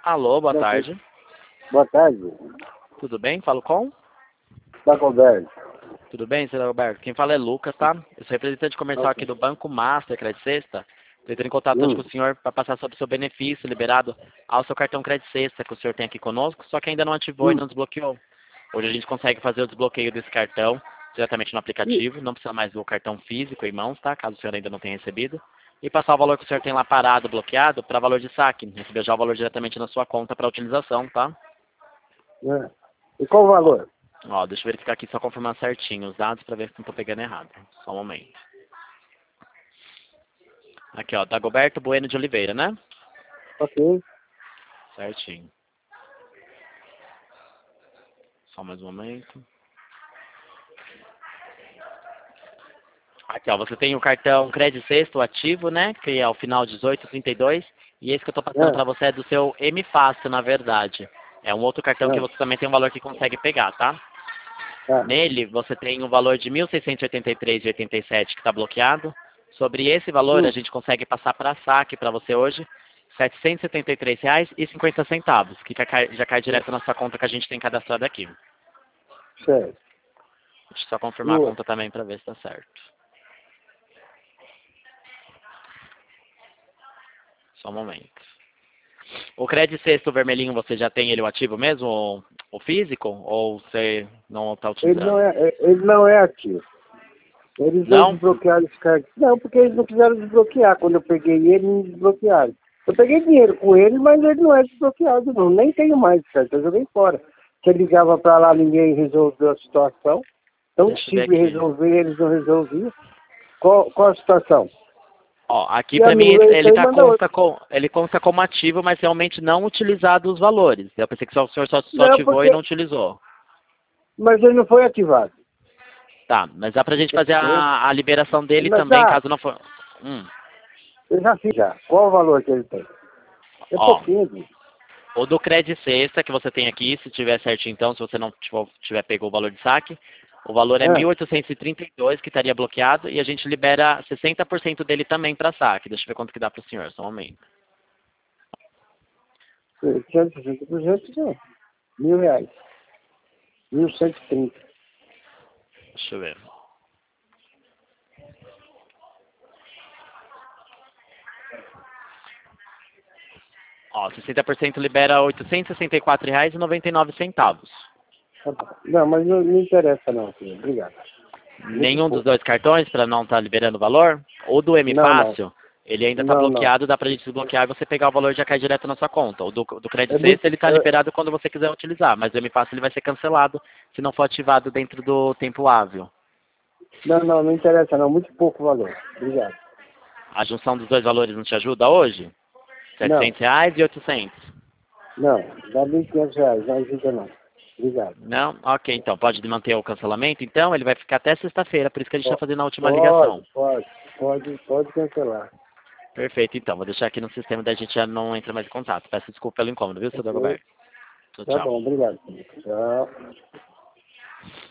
Alô, boa Tranquilo. tarde. Boa tarde. Tudo bem? Falo com? Dagoberto. Tudo bem, senhor Roberto? Quem fala é Lucas, tá? Eu sou representante comercial aqui do Banco Master Credit Sexta. Estou entrando em contato hoje com o senhor para passar sobre o seu benefício liberado ao seu cartão Credit Sexta que o senhor tem aqui conosco, só que ainda não ativou e não desbloqueou. Hoje a gente consegue fazer o desbloqueio desse cartão diretamente no aplicativo, não precisa mais do cartão físico em mãos, tá? Caso o senhor ainda não tenha recebido. E passar o valor que o senhor tem lá parado, bloqueado, para valor de saque. Receber já o valor diretamente na sua conta para utilização, tá? E qual o valor? Ó, deixa eu verificar aqui só confirmar certinho os dados para ver se não estou pegando errado. Só um momento. Aqui, ó, Dagoberto Bueno de Oliveira, né? Ok. Certinho. Só mais um momento. Aqui, ó, você tem o cartão Credit Sexto ativo, né? Que é o final 1832. E esse que eu estou passando para você é do seu M Fácil, na verdade. É um outro cartão que você também tem um valor que consegue pegar, tá? Nele, você tem um valor de R$ 1.683,87 que está bloqueado. Sobre esse valor, a gente consegue passar para saque para você hoje R$ 773,50, que já cai direto na sua conta que a gente tem cadastrado aqui. Certo. Deixa eu só confirmar a conta também para ver se está certo. Só um momento. O Credit Sexto vermelhinho, você já tem ele ativo mesmo, o físico? Ou você não está utilizando? Ele não é ativo. Eles não Não? desbloquearam esse cartão. Não, porque eles não quiseram desbloquear. Quando eu peguei ele, não desbloquearam. Eu peguei dinheiro com ele, mas ele não é desbloqueado, não. Nem tenho mais esse cartão, eu joguei fora. Você ligava para lá, ninguém resolveu a situação. Então, se resolver, eles não resolviam. Qual a situação? Ó, aqui para mim ele consta como ativo, mas realmente não utilizado os valores. Eu pensei que o senhor só ativou e não utilizou. Mas ele não foi ativado. Tá, mas dá pra gente fazer a liberação dele também, caso não for... Eu já fiz já. Qual o valor que ele tem? É pouquinho. O do Credit Sexta que você tem aqui, se tiver certinho então, se você não tiver pegou o valor de saque, o valor é 1.832 que estaria bloqueado e a gente libera 60% dele também para saque. Deixa eu ver quanto que dá para o senhor, só um momento. 160% não. R$ 1.000. 1.130. Deixa eu ver. Ó, 60% libera R$ 864,99. Não, mas não interessa não, filho. Obrigado. Nenhum dos dois cartões para não estar liberando o valor? Ou do M Fácil, ele ainda está bloqueado, dá pra gente desbloquear e você pegar o valor e já cai direto na sua conta. O do Credit Sexta, ele está liberado quando você quiser utilizar, mas o M Fácil ele vai ser cancelado se não for ativado dentro do tempo hábil. Não interessa não, muito pouco valor. Obrigado. A junção dos dois valores não te ajuda hoje? R$700 e 800. Não, dá R$ 1.500, não ajuda não. Obrigado. Não? Ok, então. Pode manter o cancelamento? Então, ele vai ficar até sexta-feira, por isso que a gente está fazendo a última ligação. Pode cancelar. Perfeito, então. Vou deixar aqui no sistema, daí a gente já não entra mais em contato. Peço desculpa pelo incômodo, viu, seu Dagoberto? Tchau, tchau. Tá bom, obrigado. Tchau.